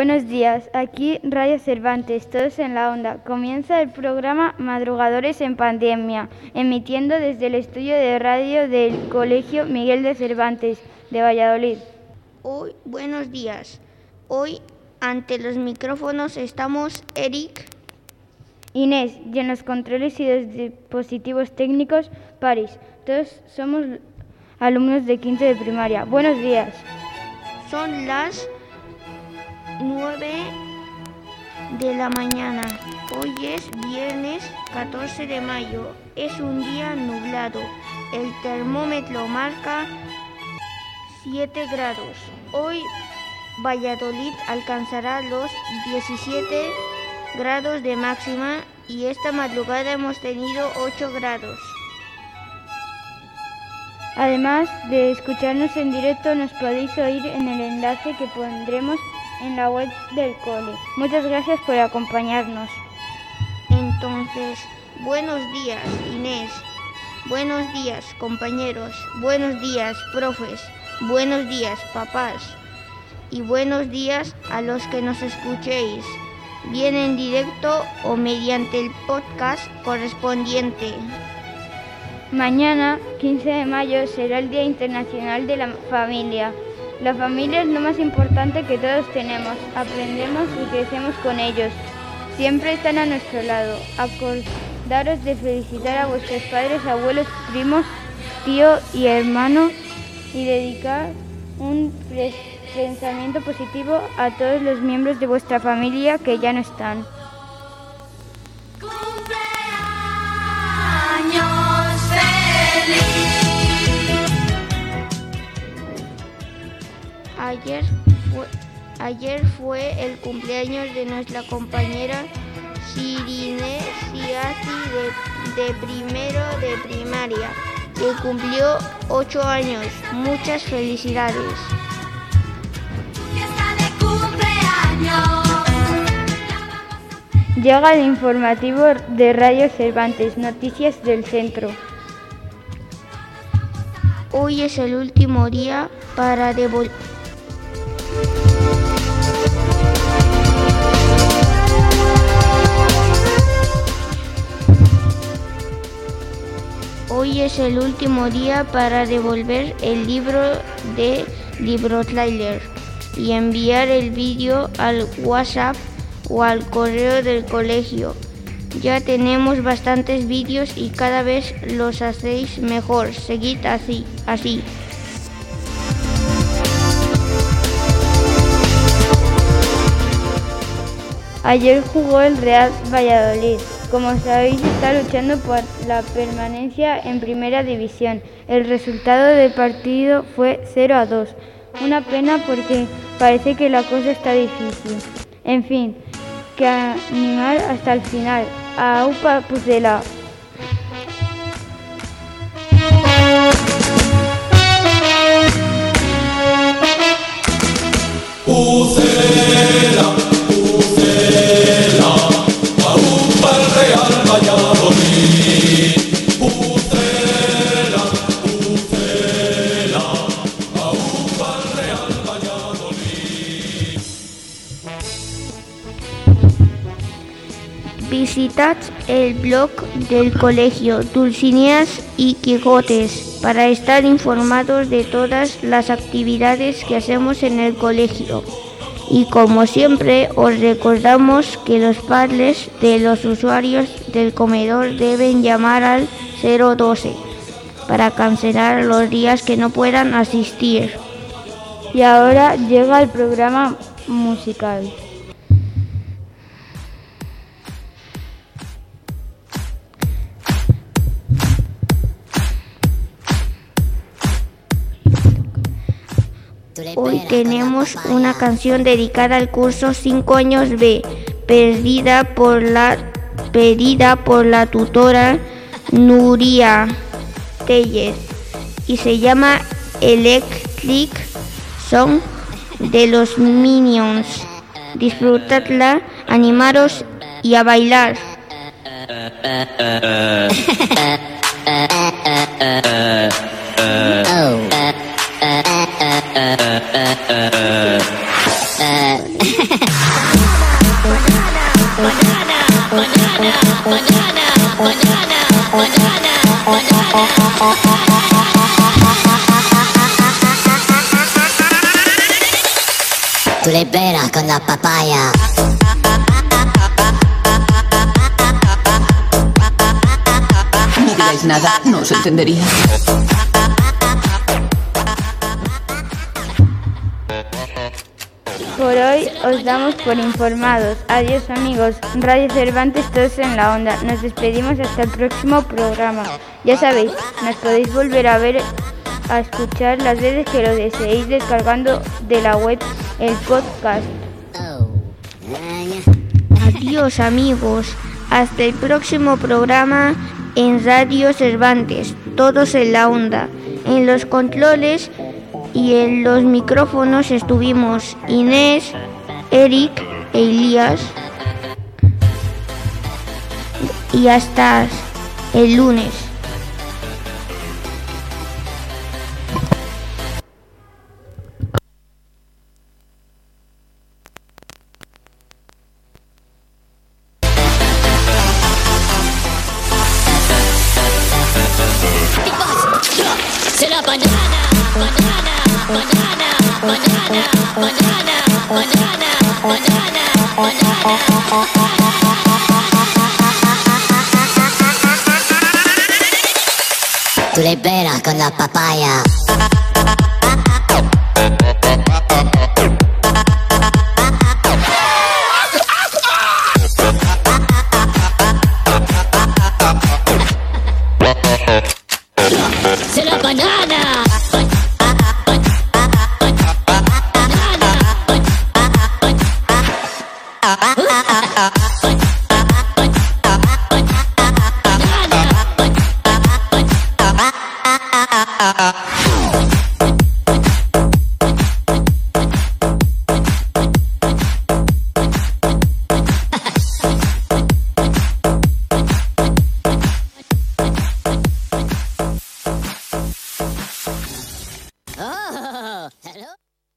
Buenos días, aquí Radio Cervantes, todos en la onda. Comienza el programa Madrugadores en Pandemia, emitiendo desde el estudio de radio del Colegio Miguel de Cervantes de Valladolid. Buenos días. Hoy ante los micrófonos estamos Eric, Inés, y en los controles y los dispositivos técnicos, París. Todos somos alumnos de quinto de primaria. Buenos días. Son las 9 de la mañana. Hoy es viernes 14 de mayo. Es un día nublado. El termómetro marca 7 grados. Hoy Valladolid alcanzará los 17 grados de máxima y esta madrugada hemos tenido 8 grados. Además de escucharnos en directo, nos podéis oír en el enlace que pondremos en la web del cole. Muchas gracias por acompañarnos. Entonces, buenos días, Inés. Buenos días, compañeros. Buenos días, profes. Buenos días, papás. Y buenos días a los que nos escuchéis, bien en directo o mediante el podcast correspondiente. Mañana, 15 de mayo, será el Día Internacional de la Familia. La familia es lo más importante que todos tenemos. Aprendemos y crecemos con ellos. Siempre están a nuestro lado. Acordaros de felicitar a vuestros padres, abuelos, primos, tío y hermano y dedicar un pensamiento positivo a todos los miembros de vuestra familia que ya no están. Ayer fue el cumpleaños de nuestra compañera Shirine Siasi de primero de primaria, que cumplió 8 años. Muchas felicidades. Llega el informativo de Radio Cervantes, Noticias del Centro. Hoy es el último día para devolver. Hoy es el último día para devolver el libro de LibroTrailer y enviar el vídeo al WhatsApp o al correo del colegio. Ya tenemos bastantes vídeos y cada vez los hacéis mejor. Seguid así. Ayer jugó el Real Valladolid. Como sabéis, está luchando por la permanencia en Primera División. El resultado del partido fue 0-2. Una pena porque parece que la cosa está difícil. En fin, que animar hasta el final. ¡Aupa, Pucela! Pucela, Pucela, aupa el Real Valladolid. Pucela, Pucela, aupa el Real Valladolid. Visitad el blog del colegio Dulcineas y Quijotes para estar informados de todas las actividades que hacemos en el colegio. Y como siempre os recordamos que los padres de los usuarios del comedor deben llamar al 012 para cancelar los días que no puedan asistir. Y ahora llega el programa musical. Hoy tenemos una canción dedicada al curso 5 años B, pedida por la tutora Nuria Tellez, y se llama Electric Song de los Minions. Disfrutadla, animaros y a bailar. Tú le peras con la papaya. No digáis nada, no os entendería. Por hoy os damos por informados. Adiós amigos. Radio Cervantes, todos en la onda. Nos despedimos hasta el próximo programa. Ya sabéis, nos podéis volver a ver, a escuchar las veces que lo deseéis descargando de la web el podcast. Adiós amigos. Hasta el próximo programa en Radio Cervantes, todos en la onda. En los controles y en los micrófonos estuvimos Inés, Eric e Elías. Y hasta el lunes. Será banana, banana, banana, banana, banana, banana, banana, banana. Tú le peras con la papaya. Será banana. Banana.